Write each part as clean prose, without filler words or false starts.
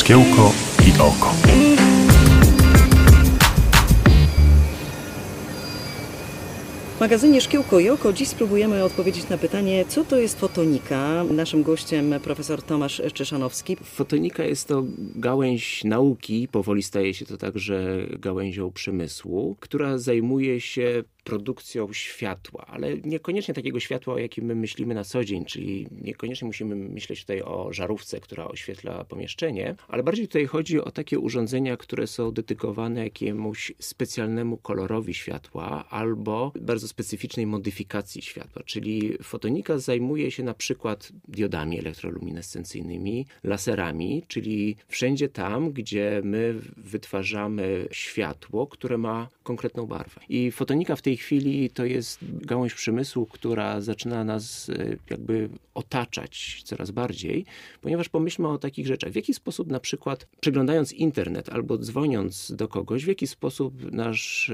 Szkiełko i oko. W magazynie Szkiełko i oko dziś spróbujemy odpowiedzieć na pytanie, co to jest fotonika. Naszym gościem profesor Tomasz Czyszanowski. Fotonika jest to gałęź nauki, powoli staje się to także gałęzią przemysłu, która zajmuje się produkcją światła, ale niekoniecznie takiego światła, o jakim my myślimy na co dzień, czyli niekoniecznie musimy myśleć tutaj o żarówce, która oświetla pomieszczenie, ale bardziej tutaj chodzi o takie urządzenia, które są dedykowane jakiemuś specjalnemu kolorowi światła albo bardzo specyficznej modyfikacji światła, czyli fotonika zajmuje się na przykład diodami elektroluminescencyjnymi, laserami, czyli wszędzie tam, gdzie my wytwarzamy światło, które ma konkretną barwę. I fotonika w tej chwili to jest gałąź przemysłu, która zaczyna nas jakby otaczać coraz bardziej, ponieważ pomyślmy o takich rzeczach. W jaki sposób na przykład przeglądając internet albo dzwoniąc do kogoś, w jaki sposób nasz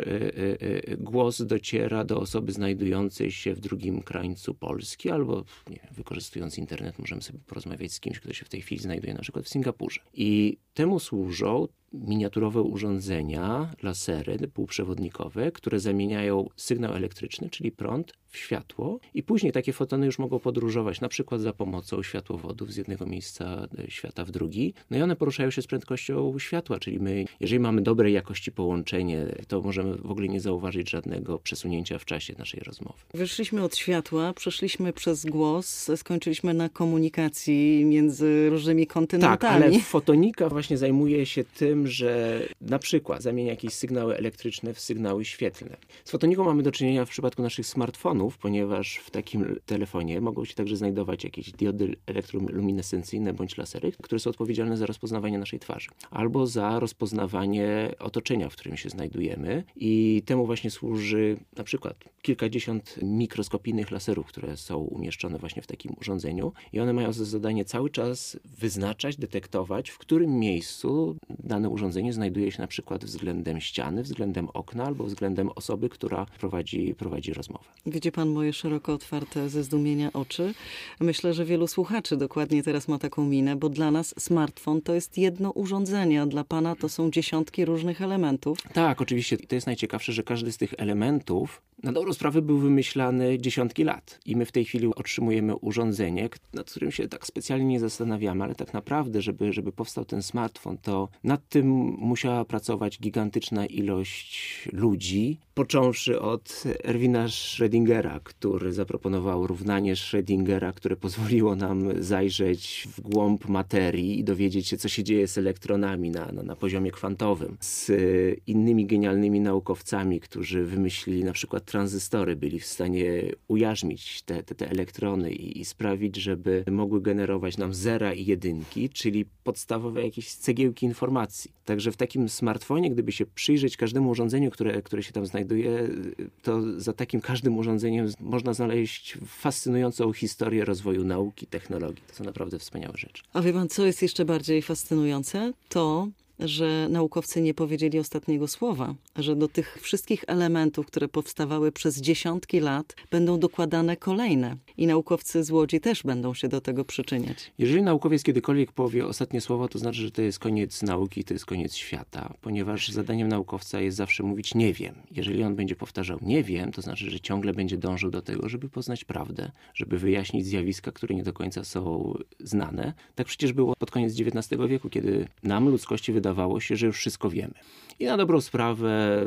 głos dociera do osoby znajdującej się w drugim krańcu Polski albo wykorzystując internet możemy sobie porozmawiać z kimś, kto się w tej chwili znajduje na przykład w Singapurze. I temu służą miniaturowe urządzenia, lasery półprzewodnikowe, które zamieniają sygnał elektryczny, czyli prąd, w światło i później takie fotony już mogą podróżować na przykład za pomocą światłowodów z jednego miejsca świata w drugi. No i one poruszają się z prędkością światła, czyli my, jeżeli mamy dobrej jakości połączenie, to możemy w ogóle nie zauważyć żadnego przesunięcia w czasie naszej rozmowy. Wyszliśmy od światła, przeszliśmy przez głos, skończyliśmy na komunikacji między różnymi kontynentami. Tak, ale fotonika właśnie zajmuje się tym, że na przykład zamienia jakieś sygnały elektryczne w sygnały świetlne. Z fotoniką mamy do czynienia w przypadku naszych smartfonów, ponieważ w takim telefonie mogą się także znajdować jakieś diody elektroluminescencyjne bądź lasery, które są odpowiedzialne za rozpoznawanie naszej twarzy albo za rozpoznawanie otoczenia, w którym się znajdujemy i temu właśnie służy na przykład kilkadziesiąt mikroskopijnych laserów, które są umieszczone właśnie w takim urządzeniu i one mają za zadanie cały czas wyznaczać, detektować, w którym miejscu dane urządzenie znajduje się na przykład względem ściany, względem okna albo względem osoby, która prowadzi rozmowę. Widzi pan moje szeroko otwarte ze zdumienia oczy. Myślę, że wielu słuchaczy dokładnie teraz ma taką minę, bo dla nas smartfon to jest jedno urządzenie, a dla pana to są dziesiątki różnych elementów. Tak, oczywiście. To jest najciekawsze, że każdy z tych elementów na dobrą sprawę był wymyślany dziesiątki lat. I my w tej chwili otrzymujemy urządzenie, nad którym się tak specjalnie nie zastanawiamy, ale tak naprawdę, żeby powstał ten smartfon, to nad tym musiała pracować gigantyczna ilość ludzi, począwszy od Erwina Schrödingera, który zaproponował równanie Schrödingera, które pozwoliło nam zajrzeć w głąb materii i dowiedzieć się, co się dzieje z elektronami na poziomie kwantowym. Z innymi genialnymi naukowcami, którzy wymyślili na przykład tranzystory, byli w stanie ujarzmić te elektrony i sprawić, żeby mogły generować nam zera i jedynki, czyli podstawowe jakieś cegiełki informacji. Także w takim smartfonie, gdyby się przyjrzeć każdemu urządzeniu, które się tam znajduje, to za takim każdym urządzeniem można znaleźć fascynującą historię rozwoju nauki, technologii. To są naprawdę wspaniałe rzeczy. A wie pan, co jest jeszcze bardziej fascynujące? To, że naukowcy nie powiedzieli ostatniego słowa, że do tych wszystkich elementów, które powstawały przez dziesiątki lat, będą dokładane kolejne. I naukowcy z Łodzi też będą się do tego przyczyniać. Jeżeli naukowiec kiedykolwiek powie ostatnie słowo, to znaczy, że to jest koniec nauki, to jest koniec świata, ponieważ zadaniem naukowca jest zawsze mówić nie wiem. Jeżeli on będzie powtarzał nie wiem, to znaczy, że ciągle będzie dążył do tego, żeby poznać prawdę, żeby wyjaśnić zjawiska, które nie do końca są znane. Tak przecież było pod koniec XIX wieku, kiedy nam, ludzkości, wydawało się, że już wszystko wiemy. I na dobrą sprawę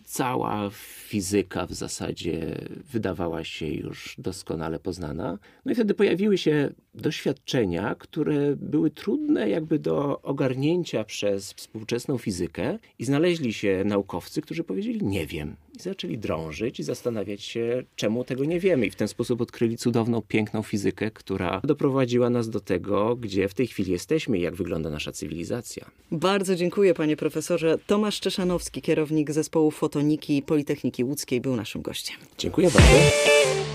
cała fizyka w zasadzie wydawała się już doskonale poznana. No i wtedy pojawiły się doświadczenia, które były trudne jakby do ogarnięcia przez współczesną fizykę i znaleźli się naukowcy, którzy powiedzieli nie wiem. I zaczęli drążyć i zastanawiać się, czemu tego nie wiemy. I w ten sposób odkryli cudowną, piękną fizykę, która doprowadziła nas do tego, gdzie w tej chwili jesteśmy i jak wygląda nasza cywilizacja. Bardzo dziękuję, panie profesorze. Tomasz Czyszanowski, kierownik zespołu fotoniki Politechniki Łódzkiej, był naszym gościem. Dziękuję bardzo.